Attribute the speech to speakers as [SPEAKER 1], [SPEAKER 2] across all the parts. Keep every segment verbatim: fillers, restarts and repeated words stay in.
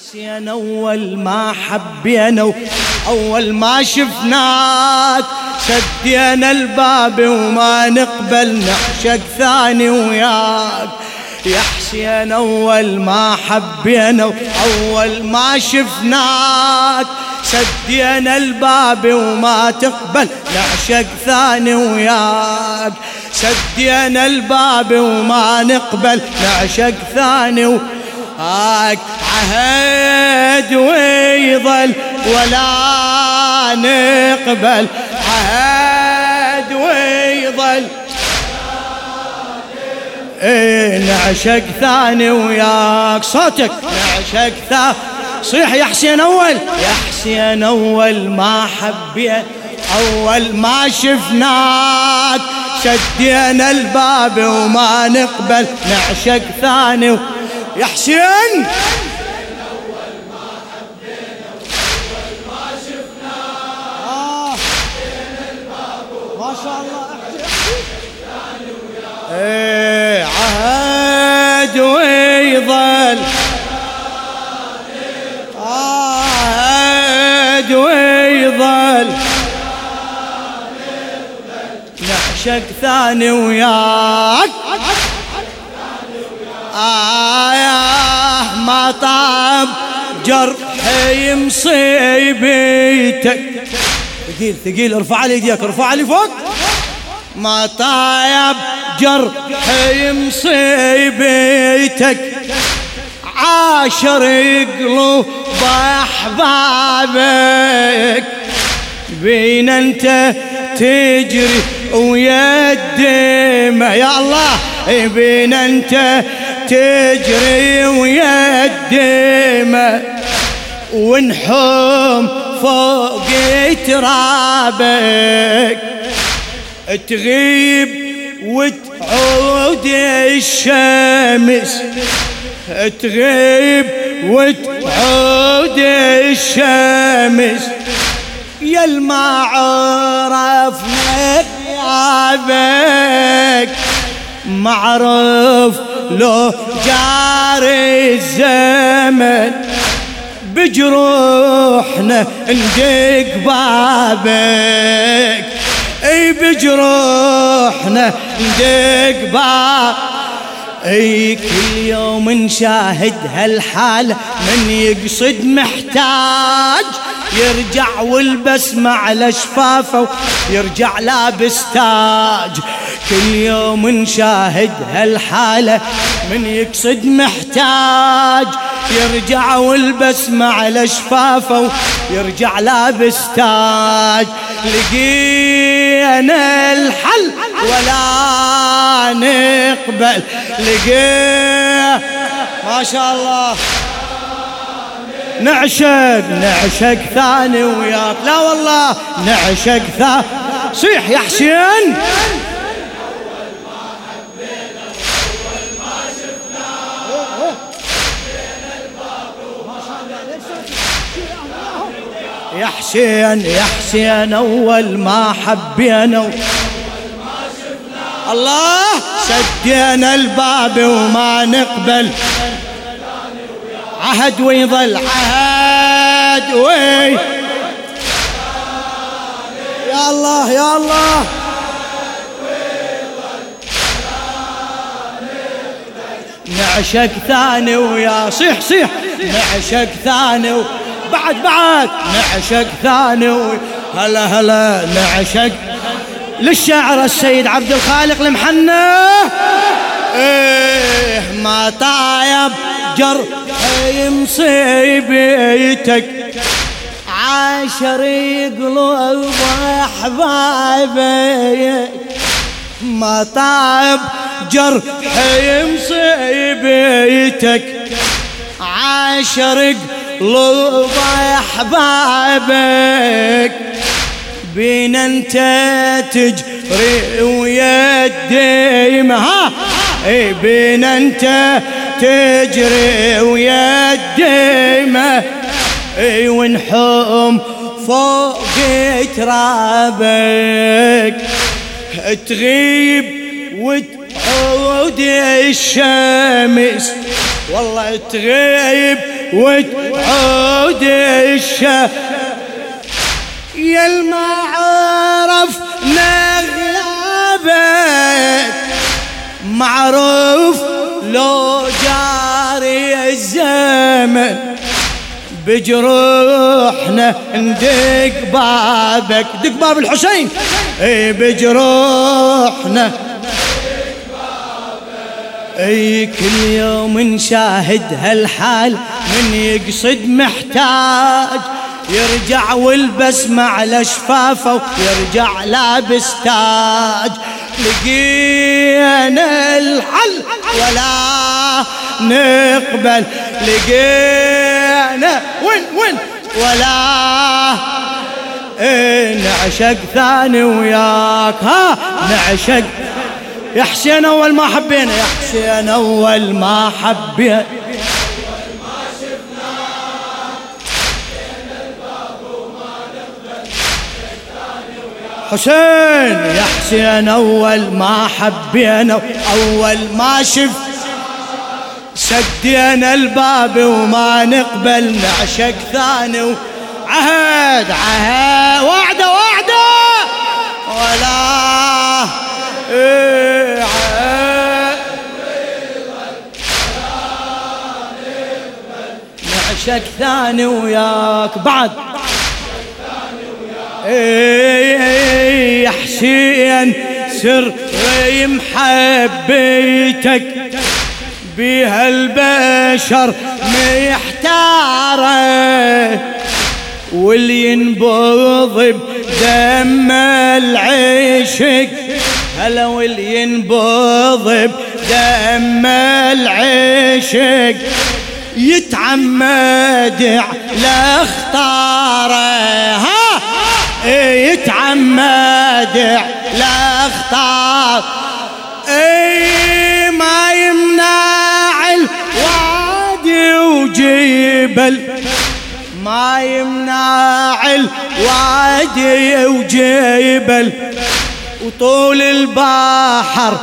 [SPEAKER 1] حسين أول ما حبينا أول ما شفناك سدينا الباب وما نقبل نعشق ثاني وياك. يا حسين أول ما حبينا أول ما شفناك سدينا الباب وما تقبل نعشق ثاني وياك. سدينا الباب وما نقبل نعشق ثاني وياك. عهد ويظل ولا نقبل عهد ويظل ايه نعشق ثاني وياك. صوتك نعشق ثاني صيح يا حسين أول. يا حسين أول ما حبيت أول ما شفناك سدينا الباب وما نقبل نعشق ثاني و... يا حسين
[SPEAKER 2] أول ما حبينا أول ما شفناك
[SPEAKER 1] آه.
[SPEAKER 2] سدينا الباب
[SPEAKER 1] ما شاء الله
[SPEAKER 2] ثاني وياك.
[SPEAKER 1] ايه عهد ويظل عهد ويظل نعشق ثاني وياك. آه ما طاب جرحي مصيبتك. ثقيل ثقيل ارفع لي ايديك ارفع لي فوق. ما طاب جرحي مصيبتك عاشر قلوب احبابك بين انت تجري ويا الدمع. يا الله بين انت تجري ويا الدمع ونحوم فوق ترابك تغيب وتعود الشمس تغيب وتعود الشمس. يا الما عرفنا غيابك معرف لو جاري الزمن بجروحنا ندق بابك. اي بجروحنا ندق بابك. اي كل يوم نشاهد هالحالة من يقصد محتاج يرجع والبسمة على شفافه يرجع لابس تاج. كل يوم نشاهد هالحالة من يقصد محتاج يرجع والبسمة على شفافه يرجع لابس تاج. لقينا الحل ولا نقبل لقينا ما شاء الله نعشق نعشق ثاني وياك. لا والله نعشق ثاني. صيح يا حسين.
[SPEAKER 2] أول ما حبينا أول ما شفناك سدينا الباب وما نقبل.
[SPEAKER 1] يا حسين يا حسين أول ما حبينا أول
[SPEAKER 2] ما شفناك
[SPEAKER 1] الله سدينا الباب وما نقبل عهد ويظل عهد وي. يا الله يا الله نعشق ثاني ويا صيح صيح نعشق ثاني و... بعد بعد نعشق ثاني و... هلا هلا نعشق للشاعر السيد عبد الخالق المحنى. ايه ما طايب جرحي مصيبتك عاشر قلوب احبابك ما طاب جرحي مصيبتك عاشر قلوب احبابك بين انت تجري ويا الدمع. ها اي بين انت تجري ويا الدمع اي ونحوم فوق ترابك تغيب وتعود الشمس والله تغيب وتعود الشهر يا المعرف نغلبك معروف لو جاري الزمن بجروحنا ندق بابك دق باب الحسين اي بجروحنا اي كل يوم نشاهد هالحال من يقصد محتاج يرجع والبسمة على شفافه ويرجع لابس تاج لقينا الحل ولا نقبل لقينا وين وين ولا إيه نعشق ثاني وياك ها نعشق يا حسين أول ما حبينا يا حسين أول ما حبينا حسين يا حسين أول ما حبينا أول ما شف سدينا الباب وما نقبل نعشق ثاني عهد عهد وعده وعده ولا إيه عهد نعشق ثاني وياك بعد ايه يا حسين سر محبيتك بها البشر محتاره واللي ينبض بدم العشق هلا واللي ينبض بدم العشق يتعمد على اخطاره ها يتعمد لا اختار اي ما يمنع الوادي وجبل ما يمنع الوادي وجبل وطول البحر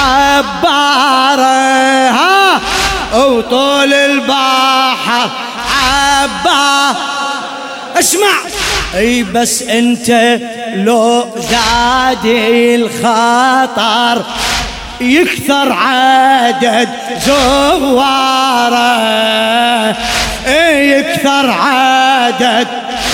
[SPEAKER 1] عباره ها وطول البحر عباره اسمع اي بس انت لو زادي الخطر يكثر عدد زواره اي يكثر عدد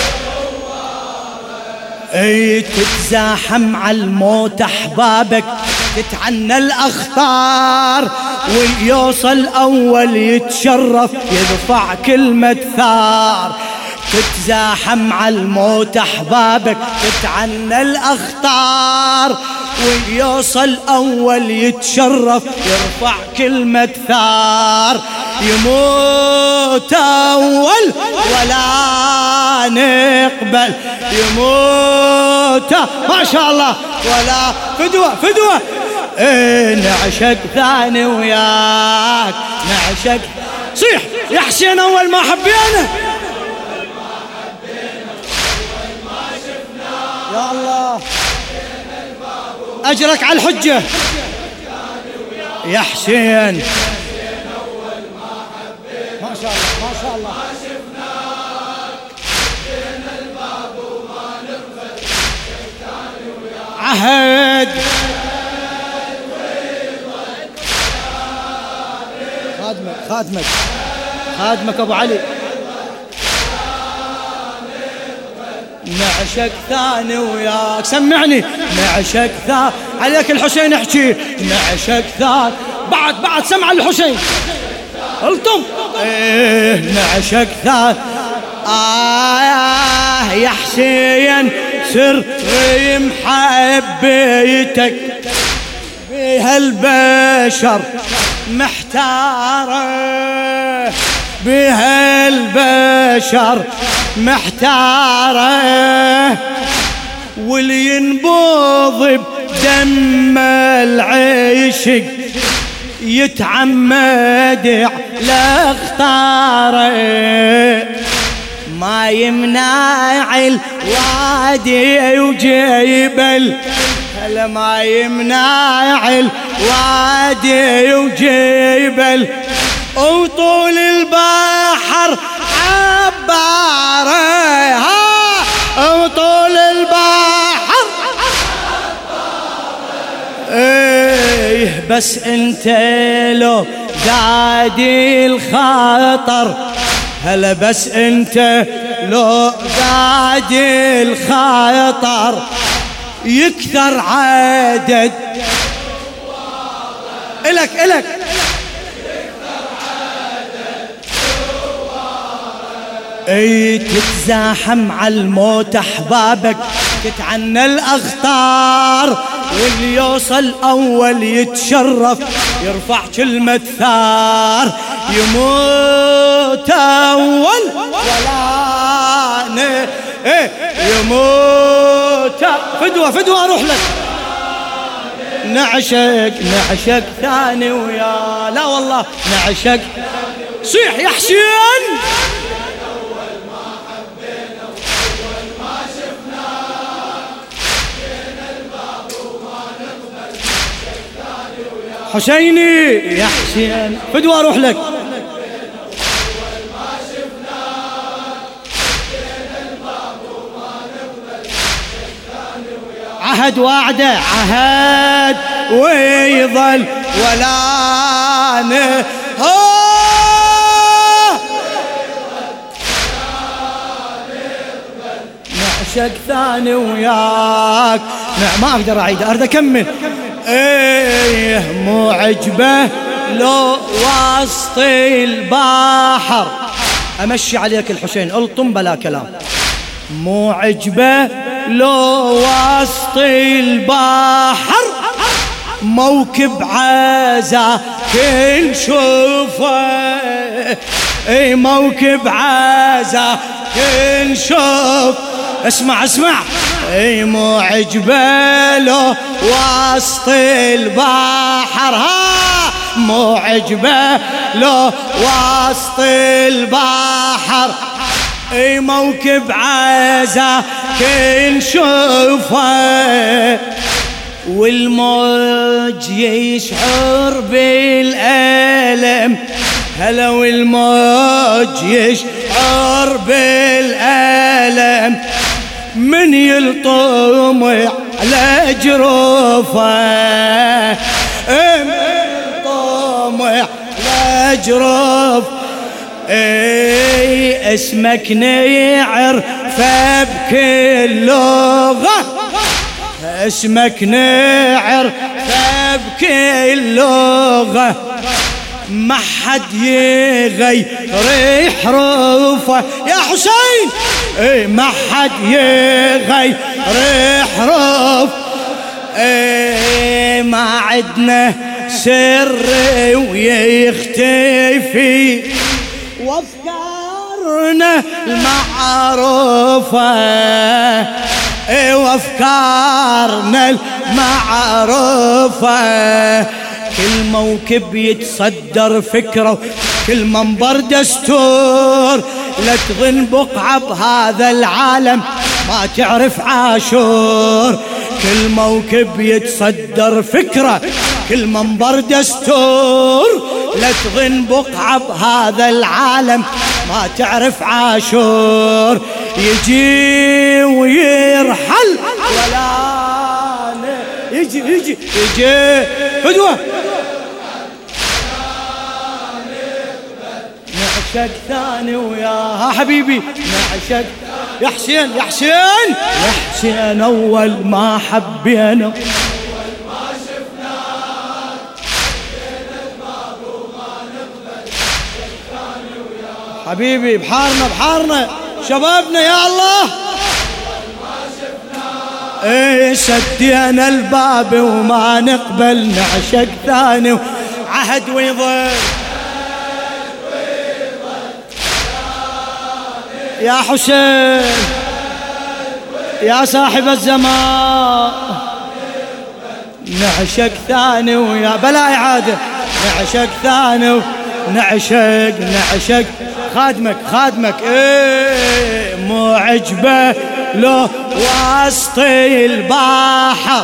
[SPEAKER 1] اي تتزاحم على الموت احبابك تتعنى الاخطار ويوصل اول يتشرف يرفع كلمة ثار تتزاحم على الموت احبابك تتعنى الاخطار ويوصل اول يتشرف يرفع كلمة ثار يموت اول ولا نقبل يموت ما شاء الله ولا فدوة فدوة ايه نعشق ثاني وياك نعشق صيح يا حسين اول ما حبينا يا الله أجرك على الحجة يا حسين ما شاء الله ما شاء الله عهد خادمك خادمك خادمك أبو علي نعشق ثاني وياك سمعني نعشق ثاني عليك الحسين احكي نعشق ثاني بعد بعد سمع الحسين الطم ايه نعشق ثاني آه يا حسين سر محبيتك بهالبشر محتاره بهالبشر محتاره واللي ينبض بدم العشق يتعمد على اختاره ما يمنع الوادي وجبل هلا ما يمنع الوادي وجبل وطول البحر عباره، ها وطول البحر ايه بس انت لو زادي الخطر، هلا بس انت لو زادي الخطر يكثر عدد الك الك اي تتزاحم على الموت احبابك، تتعنى الاخطار، واللي يوصل اول يتشرف يرفع كلمة ثار، يموت اول ولا ن... ايه يموت فدوة فدوة اروح لك، نعشق نعشق ثاني ويا لا والله نعشق، صيح يا حسين حسيني يا حسين فدوة اروح لك، عهد وعده عهد ويظل ولا نه نعشق ثاني وياك، ما اقدر اعيد اريد اكمل، ايه مو عجبه لو وسط البحر، امشي عليك الحسين الطم بلا كلام، مو عجبه لو وسط البحر موكب عزا كل شوفه، اي موكب عزا كل شوف، اسمع اسمع اي مو عجبه لو وسط البحر، ها مو عجبه لو وسط البحر اي موكب عزا كل شوفه، والموج يشعر بالألم، هلا والموج يشعر بالألم من يلطم على جروفه، من يلطم على جروف، اي اسمك نعر فبكل لغة، اسمك نعر فبكل لغة، ما حد يغير حروفه يا حسين، اي ما حد يغير حروف، اي ما عدنا سر ويختفي وافكارنا المعروفة، اي وافكارنا المعروفة، كل موكب يتصدر فكرة، كل منبر دستور، لا تظن بقعة بهذا العالم ما تعرف عاشور، كل موكب يتصدر فكرة، كل منبر دستور، لا تظن بقعة بهذا العالم ما تعرف عاشور، يجي ويرحل ولا يجي يجي يجي فدوة، نعشق ثاني وياها حبيبي، نعشق يا حسين يا حسين يا حسين أول ما حبينا حبيبي، بحارنا بحارنا شبابنا يا الله، ايه سدينا الباب وما نقبل نعشق ثاني، عهد ويظل يا حسين يا صاحب الزمان، نعشق ثاني ويا بلا إعادة، نعشق ثاني نعشق نعشق خادمك خادمك، ايه مو عجبه لو وسط البحر،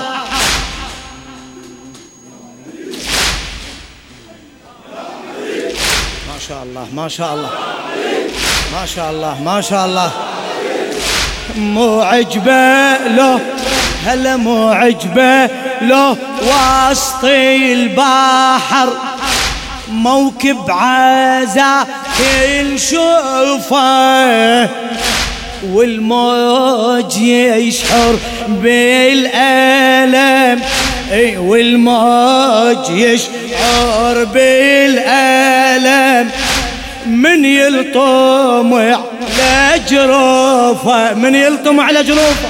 [SPEAKER 1] الله ما شاء الله ما شاء الله ما شاء الله. مو عجبه لو هلا مو عجبه لو وسط البحر موكب عزا كل شوفه والموج يشعر بالألم والموج يشعر بالألم من يلطم على جروفه من يلطم على جروفه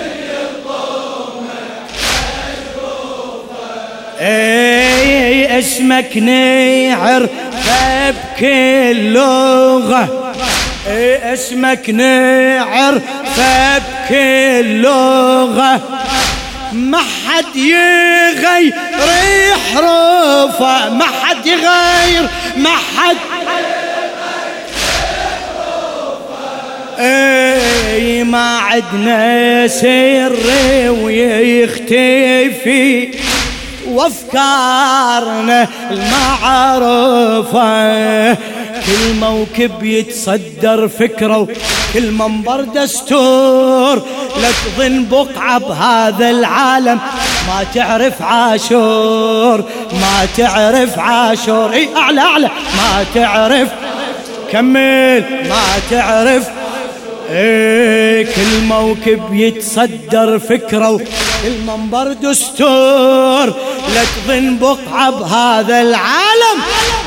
[SPEAKER 1] اي اسمك نعر فبكل لغة اي اسمك نعر فبكل لغة ما حد يغير حروفه ما حد يغير ما حد اي ما عدنا سر ويختفي وافكارنا المعروفة كل موكب يتصدر فكرة وكل منبر دستور لا تظن بقعة بهذا العالم ما تعرف عاشور ما تعرف عاشور اي اعلى اعلى ما تعرف كمل ما تعرف ايه كل موكب يتصدر فكرة وكل منبر دستور لا تظن بقعة بهذا العالم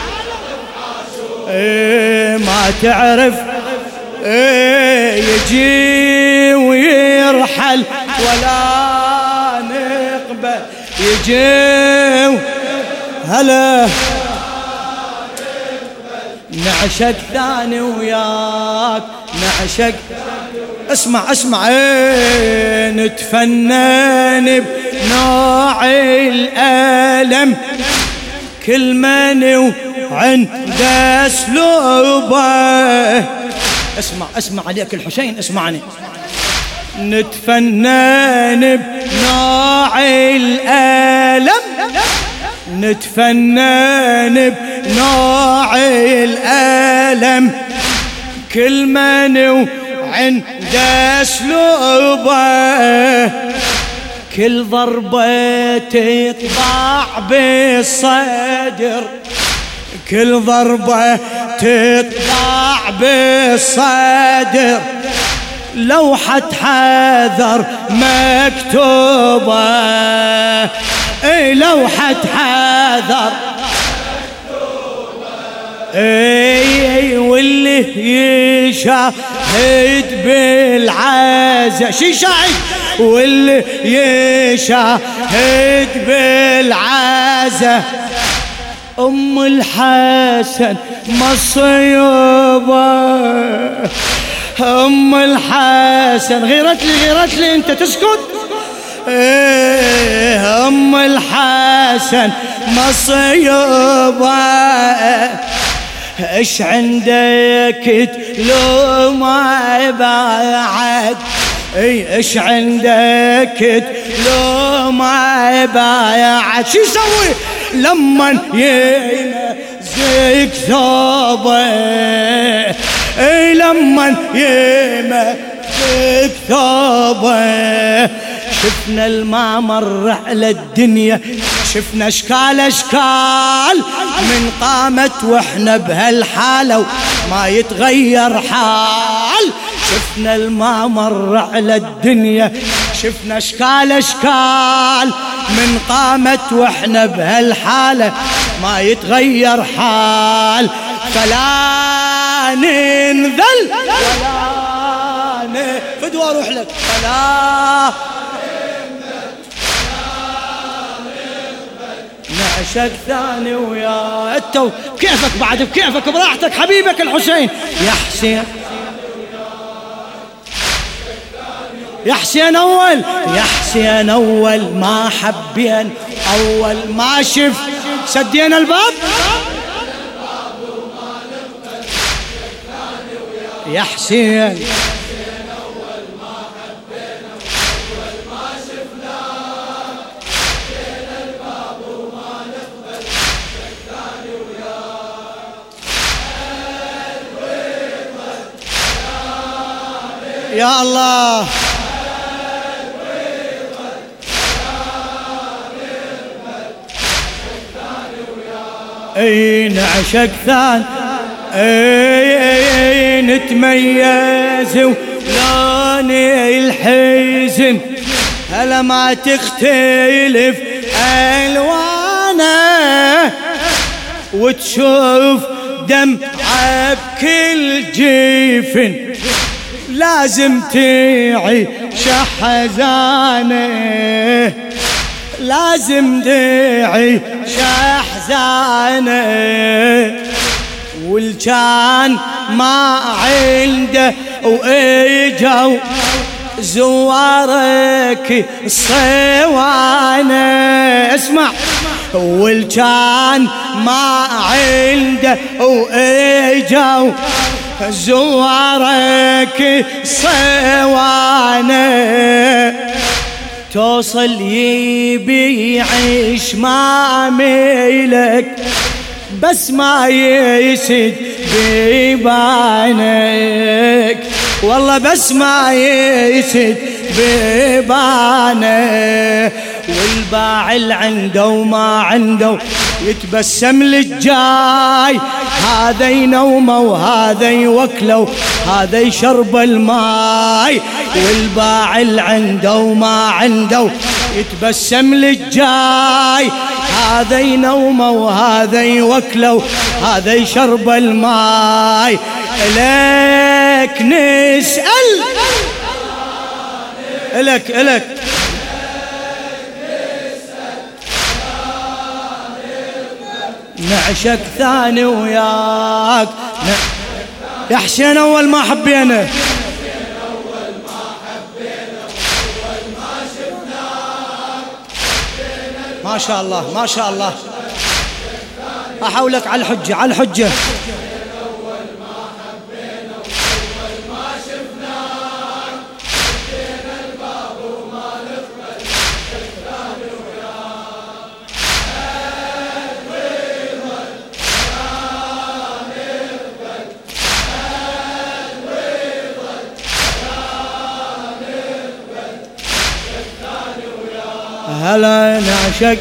[SPEAKER 1] ايه ما تعرف ايه يجي ويرحل ولا نقبل يجي هلا نعشق ثاني وياك نعشق اسمع اسمع ايه نتفنن بنوع الألم كل من وعنده اسلوبه اسمع اسمع عليك الحسين اسمعني نتفنن بنوع الألم نتفنن بنوع الألم كل من وعنده اسلوبه كل ضربة تطبع بالصدر كل ضربة تطبع بالصدر لوحة حذر مكتوبة اي لوحة حذر اي واللي يشاهد بالعزة شي شاهد واللي يشاهد بالعزة ام الحسن مصيبة ام الحسن غيرت لي غيرت لي انت تسكت ايه ام الحسن مصيبة ايش عندك لو ما بعد اي ايش عندك لو ما بعد شو يسوي لما يمزق ثوبه اي لما يمزق ثوبه شفنا المامر على الدنيا شفنا اشكال اشكال من قامت واحنا بهالحاله ما يتغير حال شفنا المامر على الدنيا شفنا اشكال اشكال من قامت واحنا بهالحاله ما يتغير حال فلا ننذل ولا نفد واروح لك فلا نعشق ثاني ويا انت كيفك بعد بكيفك براحتك حبيبك الحسين يا حسين يا حسين اول يا حسين اول ما حبين اول ما شف سدينا الباب يا حسين يا الله اي نعشق ثاني اي نتميز ولوني الحزن هلا ما تختلف الوانه وتشوف دمعة بكل جيفن لازم تعيش حزانه لازم تعيش حزانه والجان ما عنده واجوا زوارك الصوانه اسمع والجان ما عنده واجوا زوارك صوانه توصل يبي يعيش ما ميلك بس ما يسد بيبانك والله بس ما يسد بيبانك والباع اللي عنده وما عنده يتبسم للجاي هذا ينومه وهذا يوكله هذا يشرب الماي والباع اللي عنده وما عنده يتبسم للجاي هذا ينومه وهذا يوكله هذا يشرب الماي لك نسأل لك لك نعشق ثاني وياك يا حسين أول ما حبينا ما شاء الله ما شاء الله أحولك على الحجة على الحجة هلا نعشق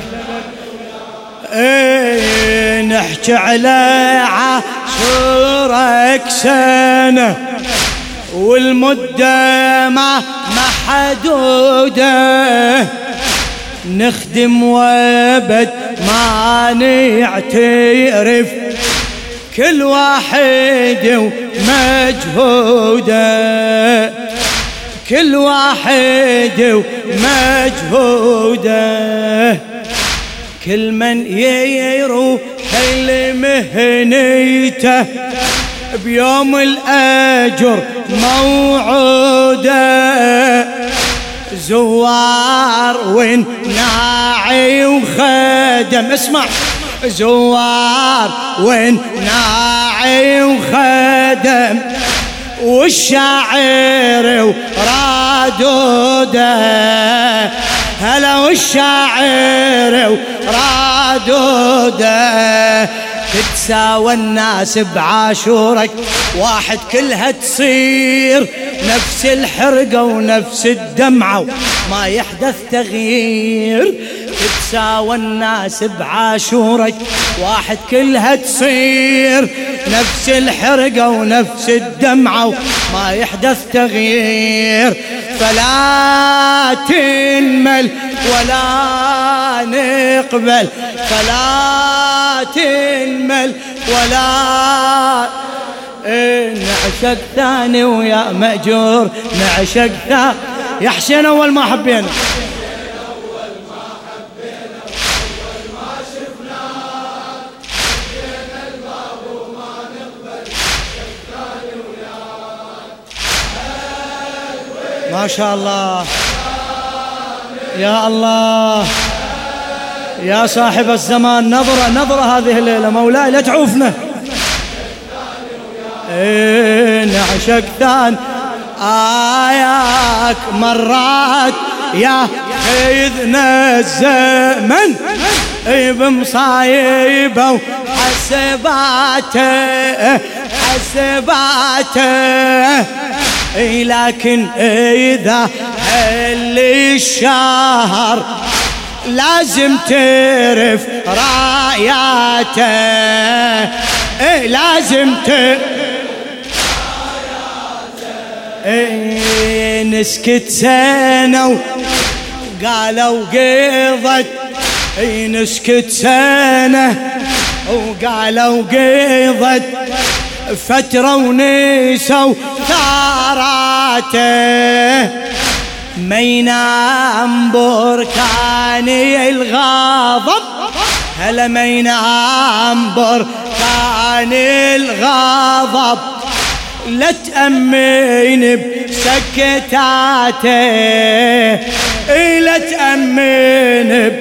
[SPEAKER 1] ايه نحكي على عاشورك سنة والمدة ما محدودة نخدم وابد ما نعترف كل واحد ومجهوده كل واحد ومجهوده كل من يروح لمهنيته بيوم الأجر موعوده زوار وناعي وخدم اسمع زوار وناعي وخدم والشاعر ورادوده هلا والشاعر ورادوده تتساوى الناس بعاشورك واحد كلها تصير نفس الحرقة ونفس الدمعة ما يحدث تغيير تتساوى الناس بعاشورك واحد كلها تصير نفس الحرقة ونفس الدمعة ما يحدث تغيير فلا تنمل ولا نقبل فلا تنمل ولا إيه نعشق ثاني ويا مأجور نعشق ثاني يا حسين أول ما حبينا ما شاء الله يا الله يا صاحب الزمان نظرة نظرة هذه الليلة مولاي لا تعوفنا إيه نعشق ثان آياك مرات يا خيذنا الزمن إيه بمصايبه وحسباته حسباته اي لكن اذا هل الشهر لازم تعرف راياته، اي لازم تعرف اي. نسكت سنة وقالوا قضت، اي نسكت سنة وقالوا قضت فترة ونسوا ثاراته، ما ينام بركاني الغضب، هلا ما ينام بركاني الغضب، لا تأمن بسكتاته، اي لا تأمن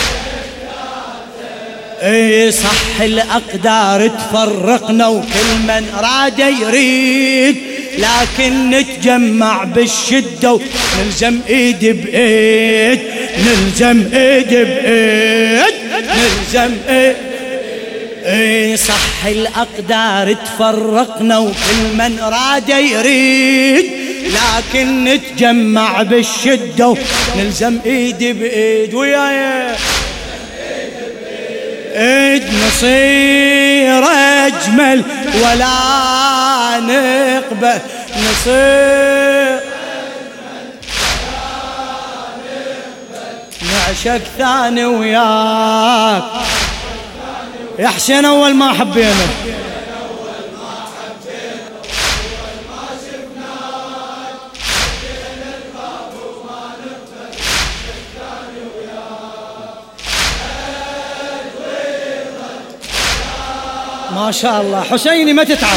[SPEAKER 1] اي. صح الأقدار تفرقنا وكل من راد يريد، لكن نتجمع بالشدة ونلزم ايد بايد، نلزم ايد بايد، نلزم ايد. اي صح الأقدار تفرقنا وكل من راد يريد، لكن نتجمع بالشدة ونلزم ايد بايد وياي ايد، نصير اجمل ولا نقبل، نصير نعشق ثاني وياك يا حسين. اول ما حبينا ما شاء الله. حسيني ما تتعب.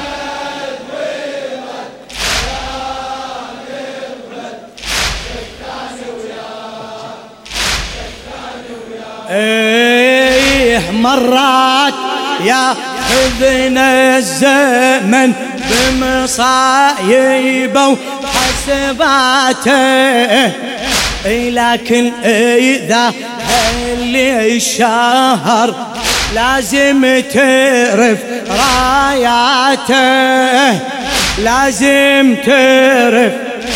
[SPEAKER 1] ايه مرات يا خذنا الزمن بمصايبه وحسباته، اي لكن اذا اللي الشهر لازم تعرف راياته، لازم تعرف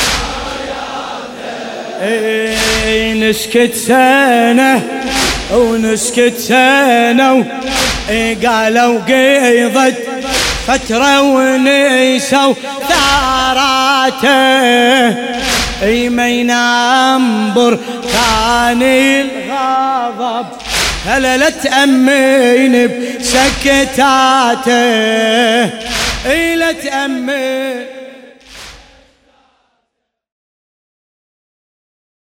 [SPEAKER 1] اي. نسكت سنة ونسكت سنة اي قالوا قيضت فترة ونسوا ثاراته، اي ما ينام بركان الغضب، هلا لا تأمن بسكتاته، اي لا تأمن